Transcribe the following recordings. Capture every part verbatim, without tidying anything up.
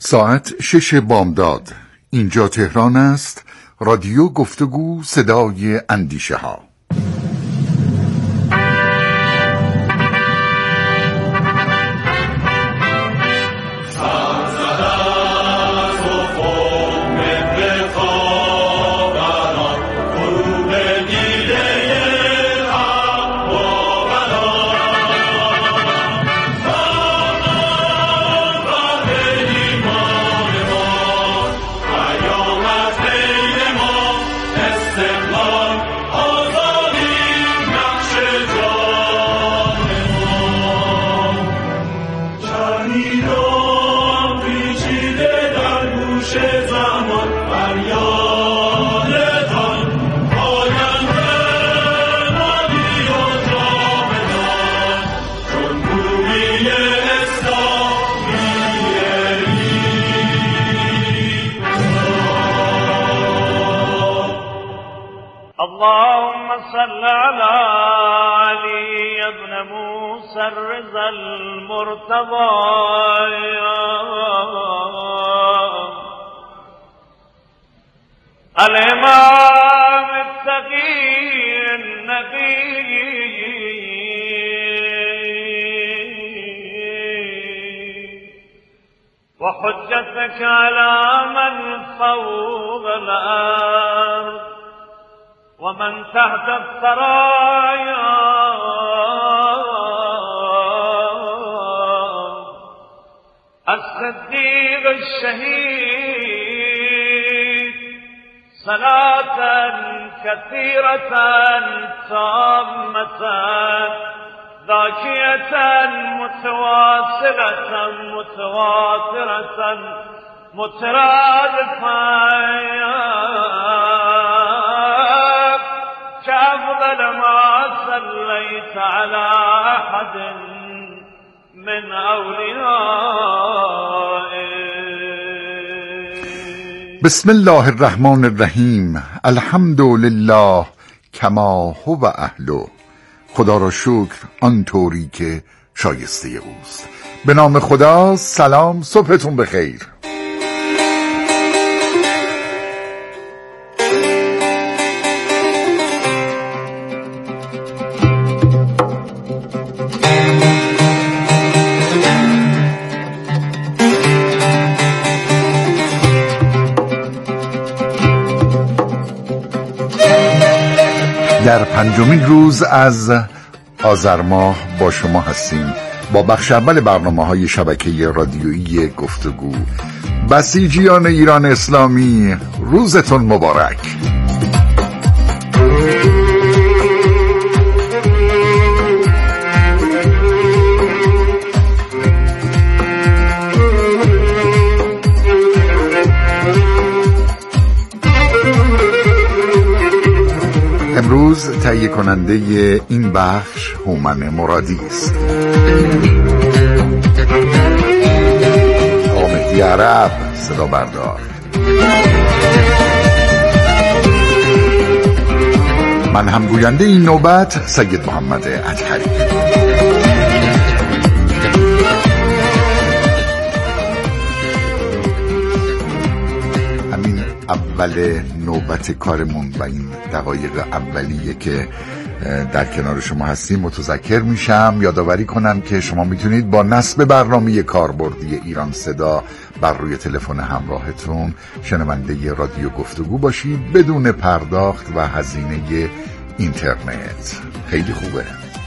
ساعت شش بامداد. اینجا تهران است. رادیو گفتگو، صدای اندیشه ها. اللهم صل على علي بن موسى الرضا المرتضى الإمام التقي النبي وحجتك على من فوق الأرض ومن تحت الثرايا الصديق الشهيد صلاة كثيرة تامة ذاكية متواصلة متواترة مترادفة كأفضل ما صليت على أحد من أوليائك. بسم الله الرحمن الرحیم. الحمد لله کما هو اهله. خدا را شکر آنطوری که شایسته اوست. به نام خدا. سلام، صبحتون بخیر. در پنجمین روز از آذر ماه با شما هستیم با بخش اول برنامه‌های شبکه رادیویی گفتگو. بسیجیان ایران اسلامی، روزتون مبارک. امروز تهیه کننده این بخش هومن مرادی است. آقا مهدی عرب صدا بردار. من هم گوینده این نوبت سید محمد اطهری. اول نوبت کارمون و این دقایق اولیه که در کنار شما هستیم متذکر میشم، یادآوری کنم که شما میتونید با نصب برنامه کاربردی ایران صدا بر روی تلفن همراهتون شنونده رادیو گفتگو باشید بدون پرداخت و هزینه اینترنت. خیلی خوبه.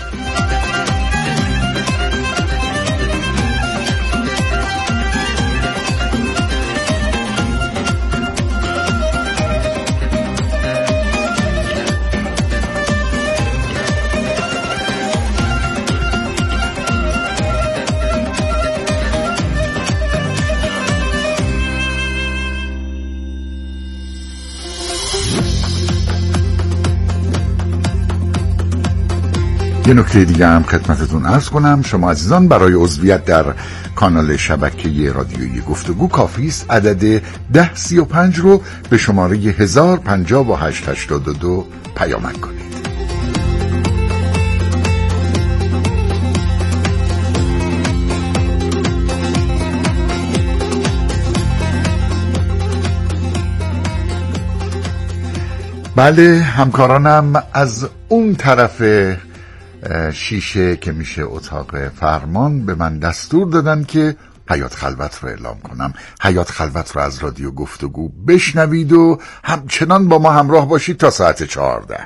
یه نکته دیگه هم خدمتتون عرض کنم. شما عزیزان برای عضویت در کانال شبکه رادیویی گفتگو کافی است عدد ده سی و پنج رو به شماره هزار پنجاه و هشت هشتاد و دو پیامک کنید. بله، همکارانم از اون طرف شیشه که میشه اتاق فرمان به من دستور دادن که حیات خلوت رو اعلام کنم. حیات خلوت رو از رادیو گفتگو بشنوید و همچنان با ما همراه باشید تا ساعت چهارده.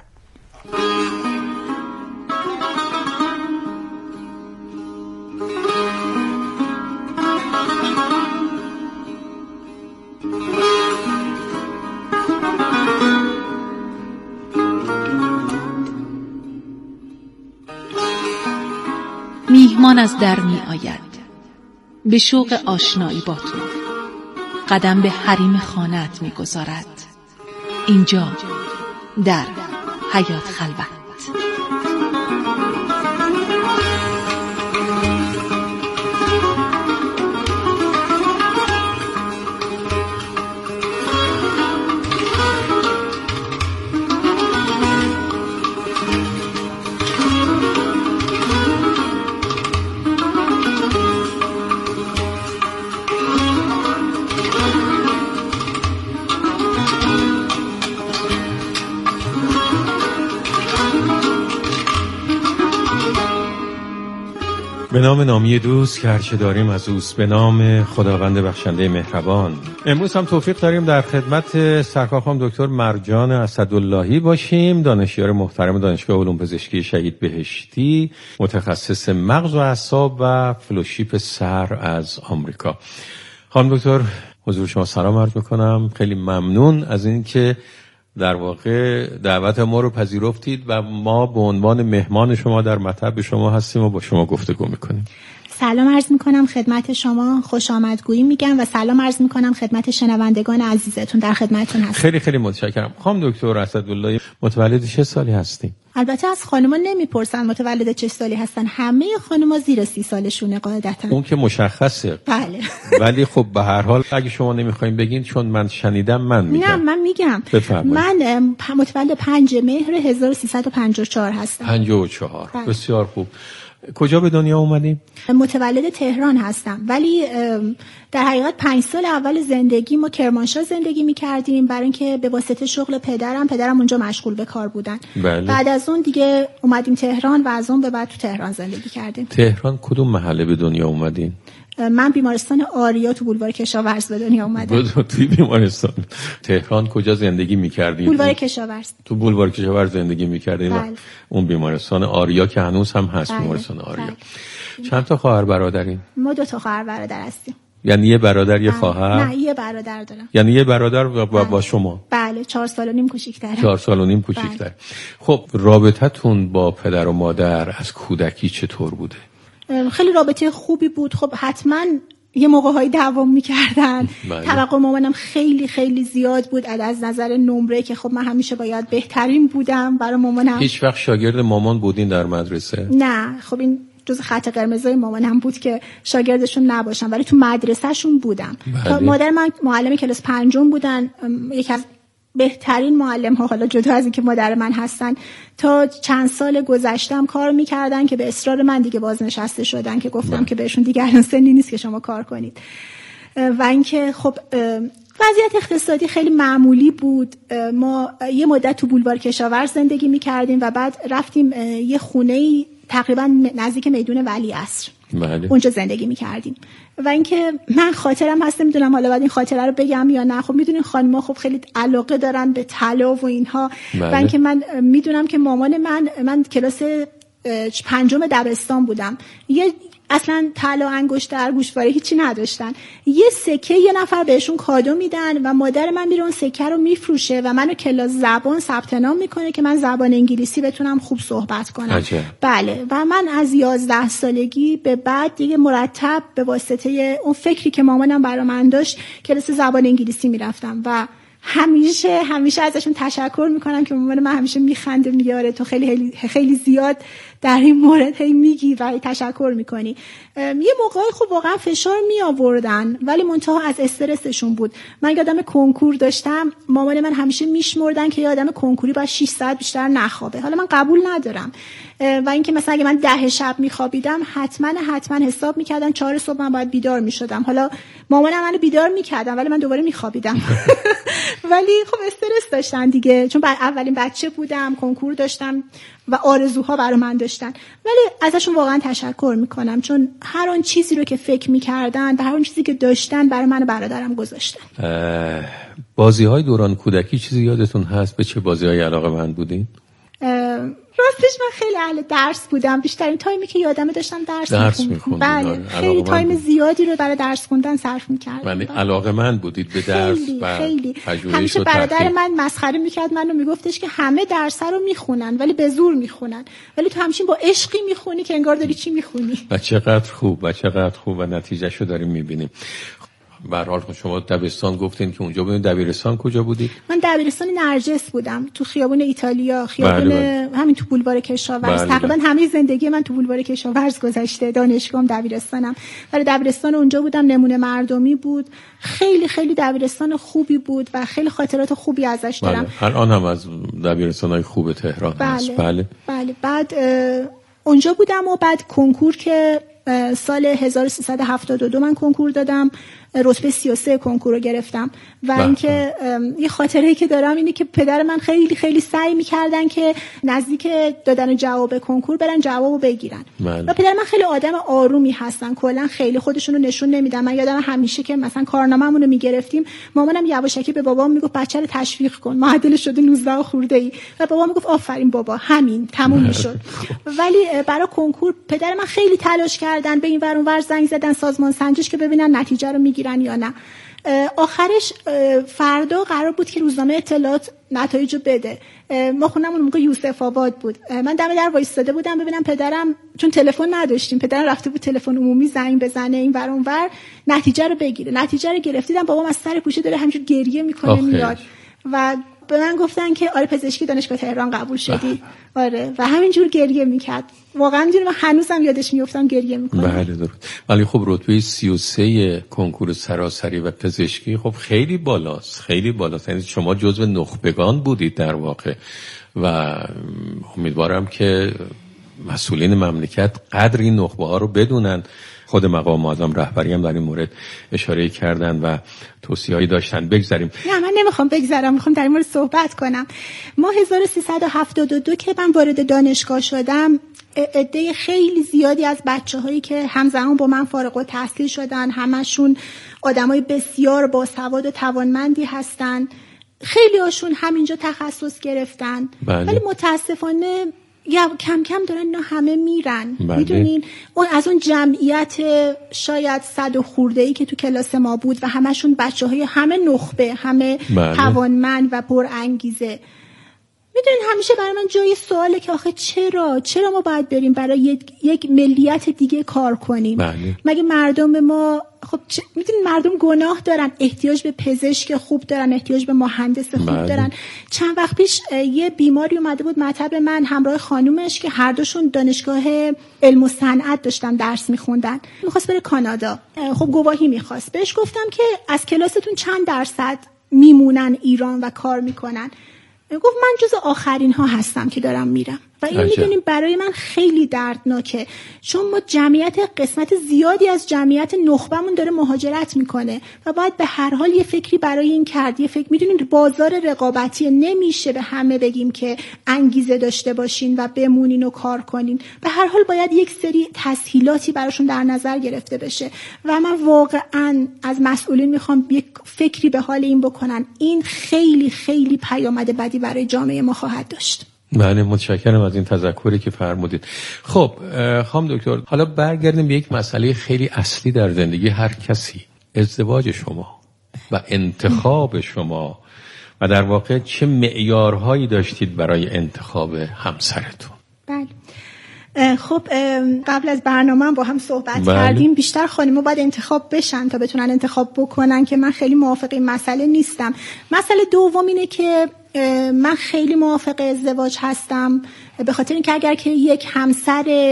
میهمان از در می آید به شوق آشنایی با تو، قدم به حریم خانه‌ات می گذارد. اینجا در حیات خلوت. به نام نامی دوست که هرچه داریم از اوست، به نام خداوند بخشنده مهربان. امروز هم توفیق داریم در خدمت سرکار خانم دکتر مرجان اسداللهی باشیم، دانشیار محترم دانشگاه علوم پزشکی شهید بهشتی، متخصص مغز و اعصاب و فلوشیپ سر از آمریکا. خانم دکتر حضور شما سلام عرض میکنم، خیلی ممنون از اینکه در واقع دعوت ما رو پذیرفتید و ما به عنوان مهمان شما در مطب شما هستیم و با شما گفتگو میکنیم. سلام عرض میکنم خدمت شما، خوش آمدگویی میگم و سلام عرض میکنم خدمت شنوندگان عزیزتون، در خدمتتون هستم. خیلی خیلی متشکرم. خانم دکتر اسداللهی متولد چه سالی هستین؟ البته از خانم‌ها نمیپرسن متولد چه سالی هستن، همه خانم‌ها زیر سی سالشونه قاعدتاً. اون که مشخصه. بله. ولی خب به هر حال اگه شما نمیخواین بگین چون من شنیدم من میگم. نه من میگم. بفرمایید. من متولد پنج مهر هزار و سیصد و پنجاه و چهار هستم. پنجاه و چهار. بله. بسیار خوب. کجا به دنیا اومدیم؟ متولد تهران هستم، ولی در حقیقت پنج سال اول زندگی ما کرمانشاه زندگی می‌کردیم، برای اینکه به واسطه شغل پدرم پدرم اونجا مشغول به کار بودن. بله. بعد از اون دیگه اومدیم تهران و از اون به بعد تو تهران زندگی کردیم. تهران کدوم محله به دنیا اومدین؟ من بیمارستان آریا تو بولوار کشاورز به دنیا اومدم. توی بیمارستان تهران کجا زندگی می‌کردید؟ بولوار کشاورز. تو بولوار کشاورز زندگی می‌کردید. بله. اون بیمارستان آریا که هنوز هم هست. بله. بیمارستان آریا. بله. چند تا خواهر برادرین؟ ما دو تا خواهر برادر هستیم. یعنی یه برادر یه خواهر؟ نه یه برادر دارم. یعنی یه برادر با, با, با شما؟ بله، چهار سال و نیم کوچیک‌تره. چهار سال و نیم کوچیک‌تر. بله. خب رابطتون با پدر و مادر از کودکی چطور بوده؟ خیلی رابطه خوبی بود. خب حتما یه موقع‌های دوام می‌کردن. بله. توقع مامانم خیلی خیلی زیاد بود از نظر نمره، که خب من همیشه باید بهترین بودم برای مامانم. هیچ وقت شاگرد مامان بودین در مدرسه؟ نه، خب این جز خط قرمزای مامانم بود که شاگردشون نباشم، ولی تو مدرسه‌شون بودم. بله. مادر من معلم کلاس پنجم بودن، یکی از بهترین معلم ها، حالا جدا از اینکه مادر من هستن، تا چند سال گذشتم کار میکردن که به اصرار من دیگه بازنشسته شدن، که گفتم من. که بهشون دیگه الان سنی نیست که شما کار کنید. و اینکه خب وضعیت اقتصادی خیلی معمولی بود. ما یه مدت تو بولوار کشاورز زندگی میکردیم و بعد رفتیم یه خونه‌ای تقریبا نزدیک میدون ولیعصر. بله. اونجا زندگی میکردیم. و اینکه من خاطرم هست، نمیدونم حالا باید این خاطره رو بگم یا نه. خب میدونین خانم‌ها خب خیلی علاقه دارن به طلا و اینها. بله. و اینکه من میدونم که مامان من من کلاس پنجم دبستان بودم، یه اصلا طلا، انگشتر، گوشواره هیچی نداشتن. یه سکه یه نفر بهشون کادو میدن و مادر من میره اون سکه رو میفروشه و منو کلاس زبان ثبت نام میکنه که من زبان انگلیسی بتونم خوب صحبت کنم. عجب. بله. و من از یازده سالگی به بعد دیگه مرتب به واسطه اون فکری که مامانم برای من داشت کلاس زبان انگلیسی میرفتم و همیشه همیشه ازشون تشکر میکنم که مامان من همیشه میخنده، میاره تو خیلی خیلی زیاد در این مورد هی میگی و تشکر میکنی. یه موقعی خب واقعا فشار می آوردن، ولی منتها از استرسشون بود. من یادم کنکور داشتم، مامان من همیشه میشمردن که یه آدم کنکوری باید شش ساعت بیشتر نخوابه. حالا من قبول ندارم، و اینکه مثلا اگه من ده شب میخوابیدم حتما حتما حساب میکردن چهار صبح من باید بیدار میشدم. حالا مامانم منو بیدار میکردم ولی من دوباره میخوابیدم. ولی خب استرس داشتن دیگه، چون بعد اولین بچه بودم، کنکور داشتم و آرزوها برای من داشتن. ولی ازشون واقعا تشکر میکنم، چون هر آن چیزی رو که فکر میکردن و هر آن چیزی که داشتن برای من و برادرم گذاشتن. بازی‌های دوران کودکی چیزی یادتون هست؟ به چه بازی‌های علاقه‌مند بودین؟ راستش من خیلی اهل درس بودم. بیشترین تایمی که یادمه داشتم درس, درس می‌خوندم. بله، خیلی تایم زیادی رو برای درس خوندن صرف می‌کردم. یعنی علاقه‌مند بودید به درس و خیلی. همیشه برادر من مسخره می‌کرد منو، میگفتش که همه درس رو می‌خونن ولی به زور می‌خونن، ولی تو همچین با عشقی می‌خونی که انگار داری چی می‌خونی. و چقدر خوب و چقدر خوب و نتیجهشو داریم می‌بینیم. به هر حال شما دبستان گفتین که اونجا بودین. دبیرستان کجا بودید؟ من دبیرستان نرجس بودم، تو خیابون ایتالیا، خیابون بله بله. همین تو بولوار کشاورز. بله تقریبا بله. همه زندگی من تو بولوار کشاورز گذشته. دانشگاهم دبیرستانم، ولی دبیرستان اونجا بودم، نمونه مردمی بود. خیلی خیلی دبیرستان خوبی بود و خیلی خاطرات خوبی ازش دارم. بله. الان هم از دبیرستان‌های خوب تهران بله. هست. بله بله. بعد اونجا بودم و بعد کنکور که سال هزار و سیصد و هفتاد و دو من کنکور دادم، رتبه سی و سه کنکور رو گرفتم. و اینکه یه خاطره‌ای که دارم اینه که پدر من خیلی خیلی سعی می‌کردن که نزدیک دادن جواب کنکور برن جوابو بگیرن. من. و پدر من خیلی آدم آرومی هستن، کلا خیلی خودشونو نشون نمیدن. من یادم همیشه که مثلا کارنامه‌مون رو می‌گرفتیم، مامانم یواشکی به بابام میگفت بچه رو تشویق کن، معدل شده نوزده خورده‌ای، و بابا میگفت آفرین بابا، همین تموم میشد. ولی برای کنکور پدر من خیلی تلاش کردن، به این ور اون ور زنگ زدن سازمان سنجش که ببینن نتیجه رو میگیرن یا نه. آخرش فردا قرار بود که روزنامه اطلاعات نتایجو بده. ما خونمون موقع یوسف آباد بود. من دم در وایساده بودم ببینم پدرم، چون تلفن نداشتیم، پدرم رفته بود تلفن عمومی زنگ بزنه این ور اون ور نتیجه رو بگیره. نتیجه رو گرفتیدم، بابام از سر پوشه داره همینجور گریه میکنه میاد و به من گفتن که آره پزشکی دانشگاه تهران قبول شدی. آره و همینجور گریه میکرد. واقعا میدونم من هنوزم یادش میافتم گریه میکنه. بله درست. ولی خب رتبه سی و سه کنکور سراسری و پزشکی خب خیلی بالاست، خیلی بالاست. یعنی شما جزو نخبگان بودید در واقع و امیدوارم که مسئولین مملکت قدر این نخبه ها رو بدونن. خود مقام معظم رهبری هم در این مورد اشاره کردن و توصیه‌ای داشتن. بگذاریم. نه من نمیخوام بگذارم، میخوام در این مورد صحبت کنم. ما هزار و سیصد و هفتاد و دو که من وارد دانشگاه شدم، عده خیلی زیادی از بچه‌هایی که همزمان با من فارغ التحصیل شدن، همشون آدمای بسیار باسواد و توانمندی هستن. خیلی هاشون همینجا تخصص گرفتن. بله. ولی متاسفانه یا کم کم دارن اینا همه میرن. بله. میدونین اون از اون جمعیت شاید صد و خورده‌ای که تو کلاس ما بود و همشون بچه‌های همه نخبه، همه بله. توانمند و پر انگیزه. میدونین همیشه برای من جای سواله که آخه چرا چرا ما باید بریم برای یک, یک ملیت دیگه کار کنیم؟ بله. مگه مردم ما خب چ... میدونین مردم گناه دارن، احتیاج به پزشک خوب دارن، احتیاج به مهندس خوب بله. دارن. چند وقت پیش یه بیماری اومده بود مطب من همراه خانومش که هر دوشون دانشگاه علم و صنعت داشتن درس میخوندن. میخواست بره کانادا، خب گواهی میخواست. بهش گفتم که از کلاستون چند درصد میمونن ایران و کار میکنن؟ گفت من جز آخرین ها هستم که دارم میرم. و این میدونیم برای من خیلی دردناکه، چون ما جمعیت قسمت زیادی از جمعیت نخبمون داره مهاجرت میکنه و باید به هر حال یه فکری برای این کرد. یه فکر میدونید بازار رقابتی، نمیشه به همه بگیم که انگیزه داشته باشین و بمونین و کار کنین. به هر حال باید یک سری تسهیلاتی براشون در نظر گرفته بشه و من واقعا از مسئولین میخوام یک فکری به حال این بکنن. این خیلی خیلی پیامد بدی برای جامعه ما خواهد داشت. بله متشکرم از این تذکری که فرمودید. خب خانم دکتر، حالا برگردیم به یک مسئله خیلی اصلی در زندگی هر کسی، ازدواج شما و انتخاب شما و در واقع چه معیارهایی داشتید برای انتخاب همسرتون. بله خب قبل از برنامه با هم صحبت بله. کردیم بیشتر خانم‌ها باید انتخاب بشن تا بتونن انتخاب بکنن که من خیلی موافق این مسئله نیستم. مسئله دوم اینه که من خیلی موافق ازدواج هستم، به خاطر اینکه اگر که یک همسر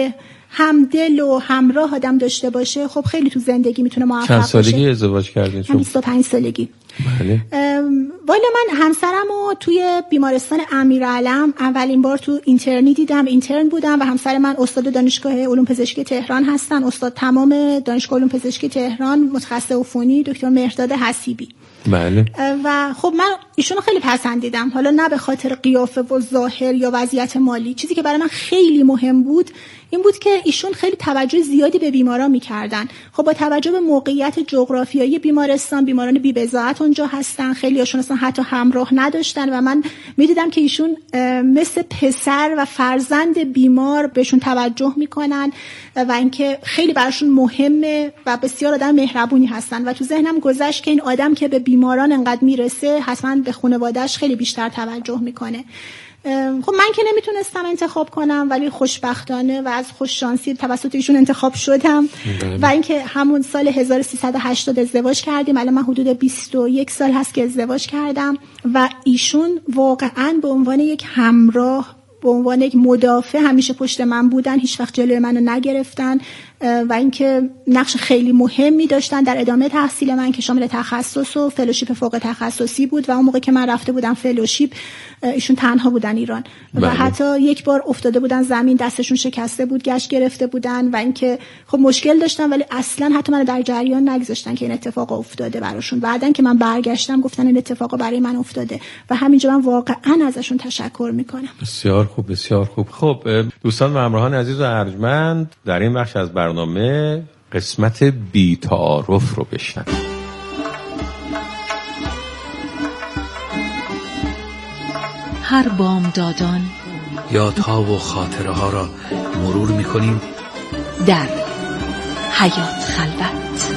همدل و همراه آدم داشته باشه خب خیلی تو زندگی میتونه موفق باشه. چند سالگی ازدواج کردین شما؟ بیست و پنج سالگی. بله. والا من همسرمو توی بیمارستان امیرعلم اولین بار تو اینترنی دیدم. اینترن بودم و همسر من استاد دانشگاه علوم پزشکی تهران هستن، استاد تمام دانشگاه علوم پزشکی تهران، متخصص عفونی، دکتر مهرداد حسیبی. بله. و خب من ایشونو خیلی پسندیدم، حالا نه به خاطر قیافه و ظاهر یا وضعیت مالی. چیزی که برای من خیلی مهم بود این بود که ایشون خیلی توجه زیادی به بیماران می‌کردن. خب با توجه به موقعیت جغرافیایی بیمارستان، بیماران بی‌بضاعت اونجا هستن، خیلی هاشون اصلا حتی همراه نداشتن و من می‌دیدم که ایشون مثل پسر و فرزند بیمار بهشون توجه می‌کنن و اینکه خیلی براشون مهمه و بسیار آدم مهربونی هستن و تو ذهنم گذشت که این آدم که به بیماران انقدر میرسه حتما به خانواده‌اش خیلی بیشتر توجه میکنه. خب من که نمیتونستم انتخاب کنم ولی خوشبختانه و از خوش شانسی توسط ایشون انتخاب شدم و اینکه همون سال هزار و سیصد و هشتاد ازدواج کردیم. الان من حدود بیست و یک سال هست که ازدواج کردم و ایشون واقعا به عنوان یک همراه، به عنوان یک مدافع همیشه پشت من بودن، هیچ وقت جلوی منو نگرفتن و اینکه نقش خیلی مهمی داشتن در ادامه تحصیل من که شامل تخصص و فلوشیپ فوق تخصصی بود و اون موقع که من رفته بودم فلوشیپ ایشون تنها بودن ایران بله. و حتی یک بار افتاده بودن زمین، دستشون شکسته بود، گچ گرفته بودن و اینکه خب مشکل داشتن ولی اصلا حتی من در جریان نگذاشتن که این اتفاق افتاده براشون. بعدن که من برگشتم گفتن این اتفاق برای من افتاده و همینجا من واقعا ازشون تشکر میکنم. بسیار خوب، بسیار خوب. خب دوستان و همراهان عزیز و ارجمند، در این بخش از برنامه قسمت بی تعارف رو بشنویم. هر بامدادان یادها و خاطره ها را مرور می‌کنیم در حیات خلوت.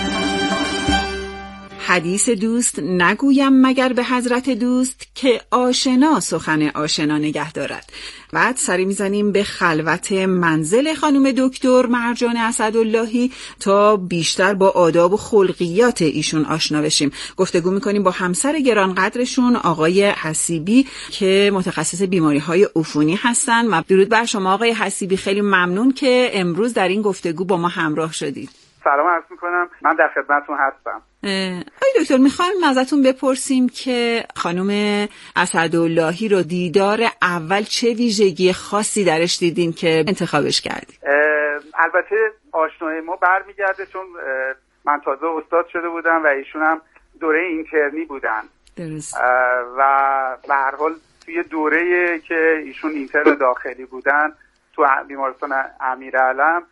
حدیث دوست نگویم مگر به حضرت دوست که آشنا سخن آشنا نگه دارد. بعد سری میزنیم به خلوت منزل خانم دکتر مرجان اسداللهی تا بیشتر با آداب و خلقیات ایشون آشنا بشیم. گفتگو میکنیم با همسر گرانقدرشون آقای حسیبی که متخصص بیماری‌های عفونی هستن. و درود بر شما آقای حسیبی، خیلی ممنون که امروز در این گفتگو با ما همراه شدید. سلام عرض میکنم، من در خدمتتون هستم. آقای دکتر میخوایم ازتون بپرسیم که خانم اسداللهی رو دیدار اول چه ویژگی خاصی درش دیدین که انتخابش کردید؟ البته آشنایی ما برمیگرده چون من تازه استاد شده بودم و ایشون هم دوره اینترنی بودن. درست. و به هر حال توی دوره که ایشون اینترن داخلی بودن تو بیمارستان امیرعلم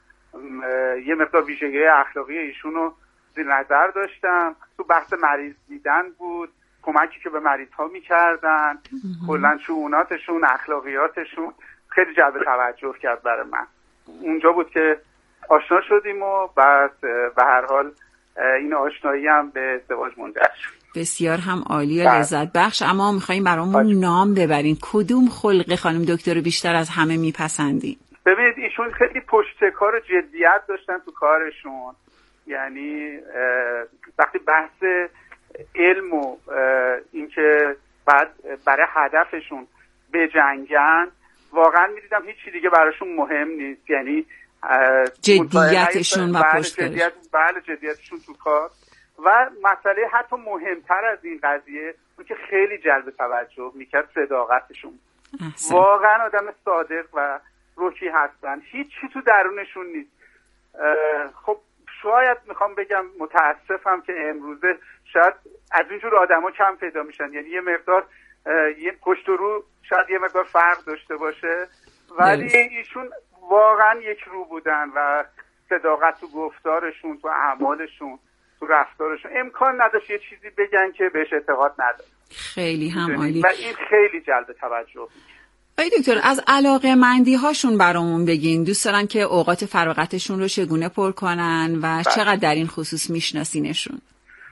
یه مقدار ویژگی اخلاقی ایشون رو زیر نظر داشتم. تو بحث مریض دیدن بود، کمکی که به مریض ها میکردن، کلن شؤوناتشون، اخلاقیاتشون خیلی جلب توجه کرد برای من. اونجا بود که آشنا شدیم و بعد به هر حال این آشنایی هم به ازدواج منجر شد. بسیار هم عالی و لذت بخش. اما میخواییم برامون نام ببرین، کدوم خلق خانم دکتر رو بیشتر از همه میپسندین؟ ببینید ایشون خیلی پشتکار و جدیت داشتن تو کارشون. یعنی وقتی بحث علم و اینکه بعد برای هدفشون بجنگن واقعا میدیدم هیچی دیگه براشون مهم نیست. یعنی جدیتشون و پشتکارشون. بله جدیتشون تو کار. و مسئله حتی مهمتر از این قضیه اون که خیلی جلب توجه میکرد صداقتشون. احسن. واقعا آدم صادق و روکی هستن، هیچی تو درونشون نیست. خب شاید میخوام بگم متاسفم که امروزه شاید از اینجور آدما کم پیدا میشن. یعنی یه مقدار یه پشت و رو شاید یه مقدار فرق داشته باشه ولی نیست. ایشون واقعا یک رو بودن و صداقت تو گفتارشون، تو اعمالشون، تو رفتارشون امکان نداشت یه چیزی بگن که بهش اعتقاد نداره. خیلی هم عالی. و این خیلی جلب توجه میشه. آقای دکتر از علاقه مندی هاشون برامون بگین. دوست دارن که اوقات فراغتشون رو چگونه پر کنن و بله. چقدر در این خصوص میشناسینشون؟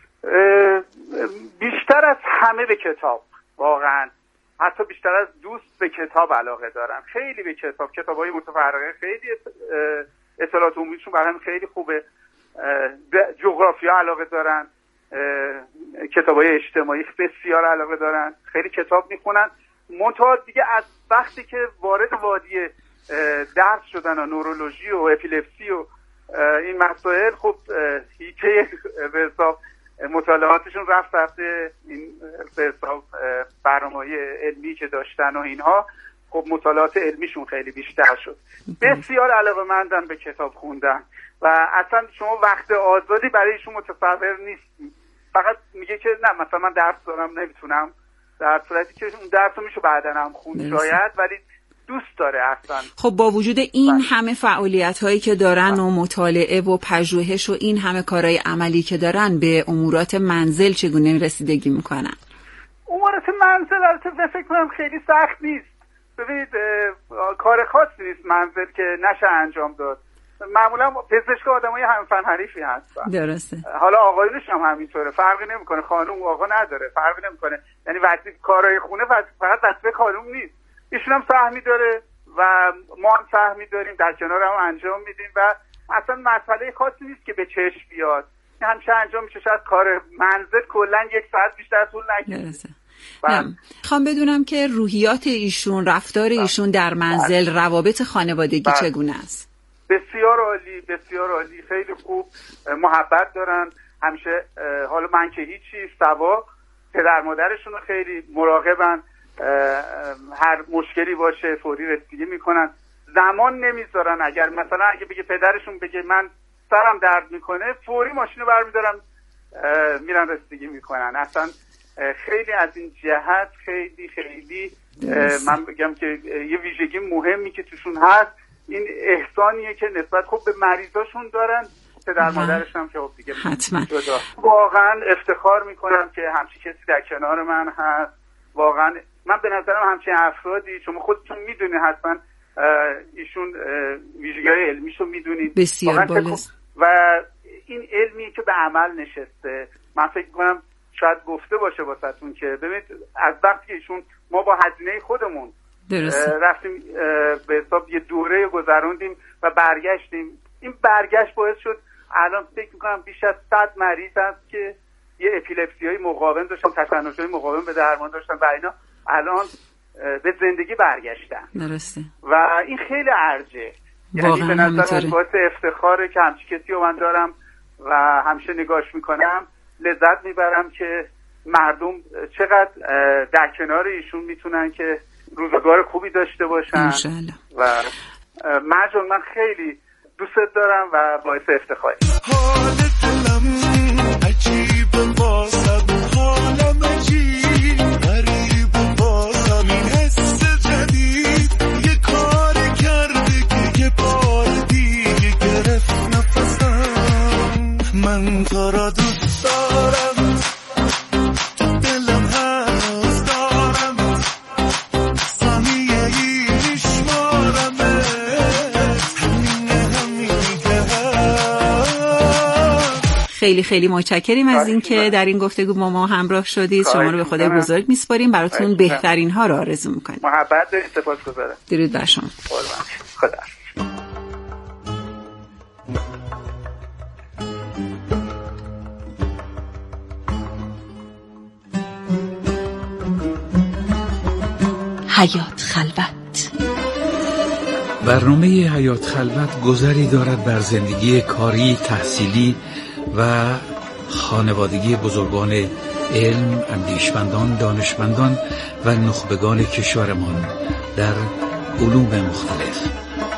بیشتر از همه به کتاب، واقعا حتی بیشتر از دوست به کتاب علاقه دارن. خیلی به کتاب، کتابای متفرقه، خیلی اطلاعات عمومیشون برام خیلی خوبه. جغرافیا علاقه دارن، کتابای اجتماعی بسیار علاقه دارن، خیلی کتاب میخونن. منتها دیگه از وقتی که وارد وادی درس شدن و نورولوژی و اپیلپسی و این مسائل، خب هیچه به حساب مطالعاتشون رفت رفت این به حساب برنامه‌های علمی که داشتن و اینها، خب مطالعات علمیشون خیلی بیشتر شد. بسیار علاقه‌مندن به کتاب خوندن و اصلا شما وقت آزادی برایشون متصور نیستی. فقط میگه که نه مثلا من درس دارم نمیتونم، در صورتی که اون درس رو میشه بعدن هم خوند شاید، ولی دوست داره اصلا. خب با وجود این بله. همه فعالیت هایی که دارن بله. و مطالعه و پژوهش و این همه کارهای عملی که دارن، به امورات منزل چگونه رسیدگی میکنن؟ امورات منزل البته فکر کنم خیلی سخت نیست. ببینید کار خاصی نیست منزل که نشه انجام داد. معمولا پزشک آدمای هم فن حریفی هستن. درسته. حالا آقایونش هم همینطوره، فرقی نمیکنه، خانم و آقا نداره، فرقی نمیکنه. یعنی وقتی کارهای خونه فقط وظیفه خانم نیست، ایشون هم سهمی داره و ما هم سهمی داریم، در کنار هم انجام میدیم و اصلا مسئله خاصی نیست که به چشم بیاد. همیشه انجام میشه. شاید کار منزل کلا یک ساعت بیشتر طول نکشه. خوام بدونم که روحیات ایشون، رفتار ایشون در منزل، روابط خانوادگی چگونه است؟ بسیار عالی، بسیار عالی، خیلی خوب، محبت دارن همیشه. حالا من که هیچی، سوا پدر مادرشون خیلی مراقبن، هر مشکلی باشه فوری رسیدگی میکنن، زمان نمیذارن. اگر مثلا اگه بگه پدرشون بگه من سرم درد میکنه، فوری ماشینو برمیدارن میرن رسیدگی میکنن. اصلا خیلی از این جهت خیلی خیلی من بگم که یه ویژگی مهمی که توشون هست این احسانیه که نسبت خوب به مریضاشون دارن. پدر مادرش هم که دیگه حتما واقعا افتخار میکنم که همچین کسی در کنار من هست. واقعا من به نظرم همچین افرادی، شما خودتون میدونید حتما ایشون ویژگی‌های علمیشو میدونید بسیار بالاست و این علمی که به عمل نشسته. من فکر کنم شاید گفته باشه واسهتون که ببینید از وقتی که ایشون ما با هزینه خودمون رفتیم به حساب یه دوره گذروندیم و برگشتیم، این برگشت باعث شد الان فکر میکنم بیش از صد مریض هست که یه اپیلپسی های مقاوم داشتن، تشنج های مقاوم به درمان داشتن و اینا الان به زندگی برگشتن. درسته. و این خیلی ارجه، یعنی به نظر من باعث افتخاره که همچی کسی رو من دارم و همیشه نگاش میکنم، لذت میبرم که مردم چقدر در کنار ایشون میتونن که روزگار خوبی داشته باشن. انشالله. و مرجان من خیلی دوست دارم و باعث افتخاری. حال دلم عجیب بازم، حالم عجیب غریب بازم، این حس جدید یه کار کرده که یه بار دیگه گرفت نفسم. من تو را دوست دارم، خیلی خیلی متشکریم از این که در این گفتگو با ما همراه شدید. شما رو به خدای بزرگ میسپاریم، براتون بهترین ها رو آرزو میکنیم. محبت دارید، سپاسگزارم. درود بر شما. خدا. حیات خلوت. برنامه حیات خلوت گذری دارد بر زندگی کاری، تحصیلی و خانوادگی بزرگان علم، اندیشمندان، دانشمندان و نخبگان کشورمان در علوم مختلف.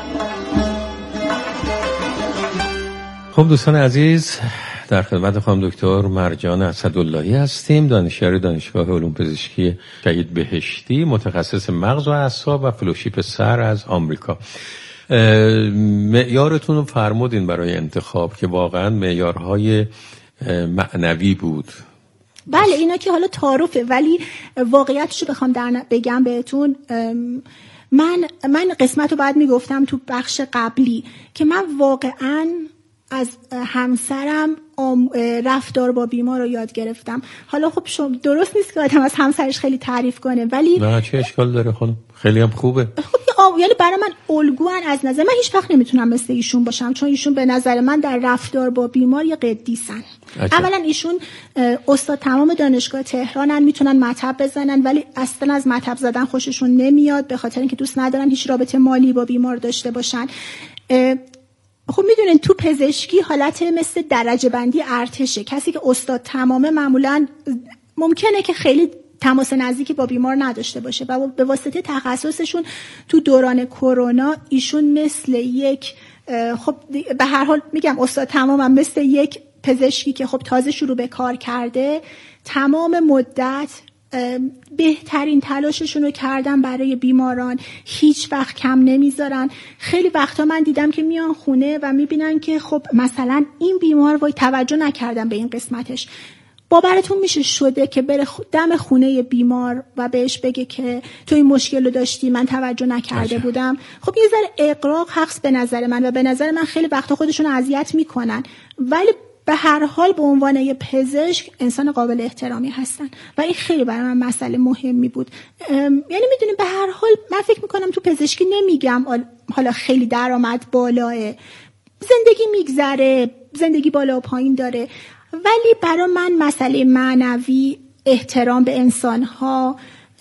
خب دوستان عزیز، در خدمت خانم دکتر مرجان اسداللهی هستیم، دانشیار دانشگاه علوم پزشکی شهید بهشتی، متخصص مغز و اعصاب و فلوشیپ سر از آمریکا. معیارتون رو فرمودین برای انتخاب که واقعا معیارهای معنوی بود. بله اینا که حالا تعارفه، ولی واقعیتشو بخوام در بگم بهتون، من من قسمت رو بعد میگفتم تو بخش قبلی که من واقعا از همسرم رفتار با بیمار رو یاد گرفتم. حالا خب درست نیست که آدم از همسرش خیلی تعریف کنه، ولی نه چه اشکال داره خانم، خیلی هم خوبه. خب آب یعنی برای من الگوان از نظر من. هیچ وقت نمیتونم مثل ایشون باشم، چون ایشون به نظر من در رفتار با بیمار یه قدیسن. اولا ایشون استاد تمام دانشگاه تهرانن، میتونن مطب بزنن ولی اصلا از مطب زدن خوششون نمیاد، به خاطر اینکه دوست ندارن هیچ رابطه مالی با بیمار داشته باشن. خب میدونین تو پزشکی حالت مثل درجه بندی ارتشه. کسی که استاد تمامه معمولا ممکنه که خیلی تماس نزدیکی با بیمار نداشته باشه و به واسطه تخصصشون تو دوران کرونا ایشون مثل یک خب به هر حال میگم استاد تمامم، مثل یک پزشکی که خب تازه شروع به کار کرده تمام مدت بهترین تلاششون رو کردن برای بیماران، هیچ وقت کم نمیذارن. خیلی وقتا من دیدم که میان خونه و میبینن که خب مثلا این بیمار وای توجه نکردن به این قسمتش. باورتون میشه شده که بره دم خونه بیمار و بهش بگه که تو این مشکل رو داشتی من توجه نکرده بودم؟ خب یه ذره اغراق حقس به نظر من و به نظر من خیلی وقتا خودشون اذیت میکنن، ولی به هر حال به عنوان یه پزشک انسان قابل احترامی هستن و این خیلی برای من مسئله مهمی بود. یعنی میدونیم به هر حال من فکر میکنم تو پزشکی نمیگم حالا خیلی درآمد بالاه، زندگی میگذره، زندگی بالا و پایین داره، ولی برای من مسئله معنوی، احترام به انسان‌ها،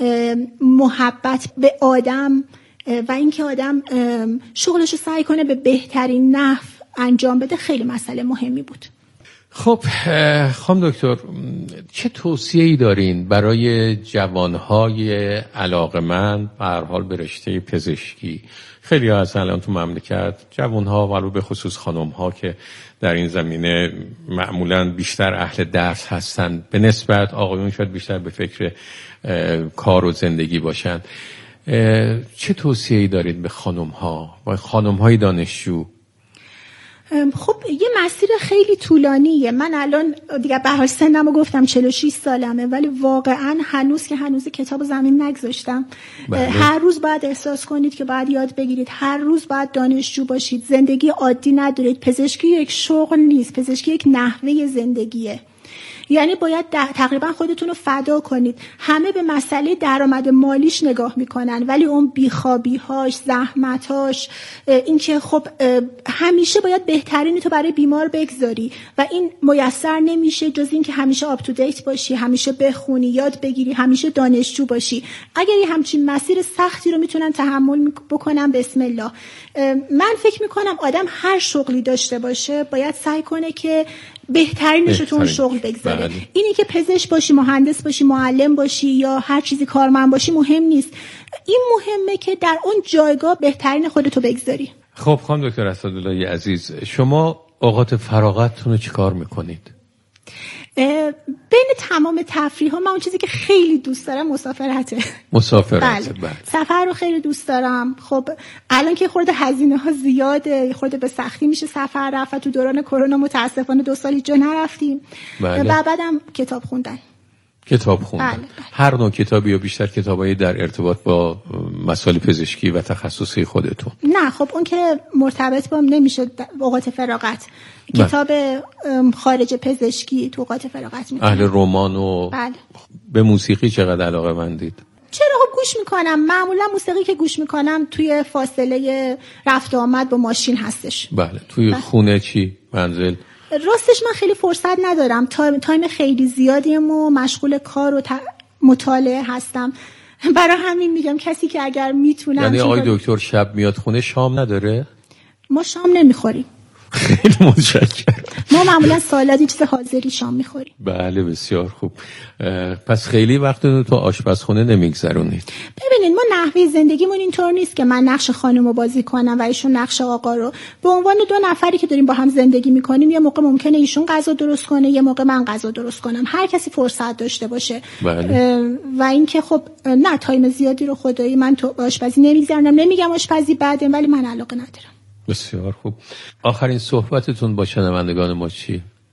محبت به آدم و اینکه آدم شغلش رو سعی کنه به بهترین نحو انجام بده خیلی مسئله مهمی بود. خب خانم دکتر، چه توصیه‌ای دارین برای جوانهای علاقه‌مند به هر حال به رشته پزشکی؟ خیلی ها هستن الان تو مملکت، جوانها و به خصوص خانم‌ها که در این زمینه معمولاً بیشتر اهل درس هستن به نسبت آقایون شاید بیشتر به فکر کار و زندگی باشن. چه توصیه‌ای دارید به خانم‌ها و خانم‌های دانشجو؟ خب یه مسیر خیلی طولانیه. من الان دیگه به هر سنمو گفتم چهل و شش سالمه، ولی واقعا هنوز که هنوز کتاب زمین نگذاشتم. بله. هر روز باید احساس کنید که باید یاد بگیرید، هر روز باید دانشجو باشید، زندگی عادی ندارید. پزشکی یک شغل نیست، پزشکی یک نحوه زندگیه. یعنی باید تقریبا خودتون رو فدا کنید. همه به مسئله درآمد مالیش نگاه میکنن، ولی اون بیخوابی‌هاش، زحمت‌هاش، این که خب همیشه باید بهترین تو برای بیمار بگذاری و این میسر نمیشه جز این که همیشه آپ تو دیت باشی، همیشه بخونی، یاد بگیری، همیشه دانشجو باشی. اگر یه همچین مسیر سختی رو میتونن تحمل بکنن، بسم الله. من فکر میکنم آدم هر شغلی داشته باشه باید سعی کنه که بهترینش رو تو اون شغل بگذاره. بله. اینی که پزشک باشی، مهندس باشی، معلم باشی یا هر چیزی کارمند باشی مهم نیست. این مهمه که در اون جایگاه بهترین خودتو بگذاری. خب خانم دکتر اسداللهی عزیز، شما اوقات فراغتتون رو چیکار میکنید؟ بین تمام تفریح ها من اون چیزی که خیلی دوست دارم مسافرته. مسافرت. بله. بله. سفر رو خیلی دوست دارم. خب الان که خورده هزینه ها زیاده، خورده به سختی میشه سفر رفت. تو دوران کرونا متاسفانه دو سالی جا نرفتیم. بله. و بعدم کتاب خوندن. کتاب خوندن. بله. بله. هر نوع کتابی یا بیشتر کتابایی در ارتباط با مسائل پزشکی و تخصصی خودتون؟ نه خب اون که مرتبط با نمیشه اوقات فراغت. بله. کتاب خارج پزشکی تو اوقات فراغت میکنم. اهل رمان و بله. به موسیقی چقدر علاقه مندید؟ چرا خب گوش میکنم. معمولا موسیقی که گوش میکنم توی فاصله رفت و آمد با ماشین هستش. بله. توی بله. خونه چی؟ منزل؟ راستش من خیلی فرصت ندارم، تایم خیلی زیادیم و مشغول کار و مطالعه هستم. برای همین میگم کسی که اگر میتونم. یعنی آقای دکتر شب میاد خونه شام نداره؟ ما شام نمیخوریم. خیلی متشکرم. ما معمولا سالادی چیز حاضری شام میخوریم. بله بسیار خوب. پس خیلی وقت تو آشپزخونه نمیگذرونید؟ ببینید ما نحوه زندگیمون اینطور نیست که من نقش خانومو بازی کنم و ایشون نقش آقا رو. به عنوان دو نفری که داریم با هم زندگی میکنیم، یه موقع ممکنه ایشون غذا درست کنه، یه موقع من غذا درست کنم، هر کسی فرصت داشته باشه. بله. و اینکه خب نه تایم زیادی رو خدایی من تو آشپزی نمیگذرونم. نمیگم آشپزی بده، ولی من علاقه ندارم. بسیار خوب. آخرین صحبتتون با شنوندگان ما چیه؟ میدونم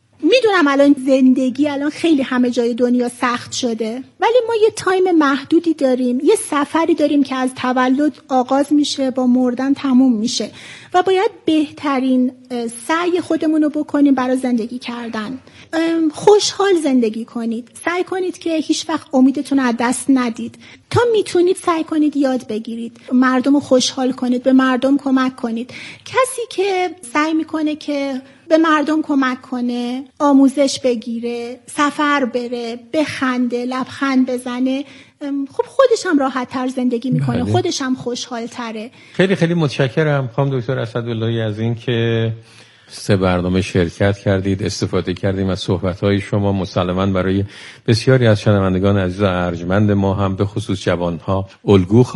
میدونم الان زندگی الان خیلی همه جای دنیا سخت شده، ولی ما یه تایم محدودی داریم، یه سفری داریم که از تولد آغاز میشه با مردن تموم میشه و باید بهترین سعی خودمون رو بکنیم برای زندگی کردن. خوشحال زندگی کنید، سعی کنید که هیچ وقت امیدتون از دست ندید. تا میتونید سعی کنید یاد بگیرید، مردم رو خوشحال کنید، به مردم کمک کنید. کسی که سعی میکنه که به مردم کمک کنه، آموزش بگیره، سفر بره، بخنده، لبخند بزنه، خب خودش هم راحت تر زندگی میکنه، بله. خودش هم خوشحال تره. خیلی خیلی متشکرم خانم دکتر اسداللهی از این که سه برنامه شرکت کردید، استفاده کردیم از صحبت‌های شما. مسلماً برای بسیاری از شنوندگان عزیز و ارجمند ما هم به خصوص جوان‌ها الگو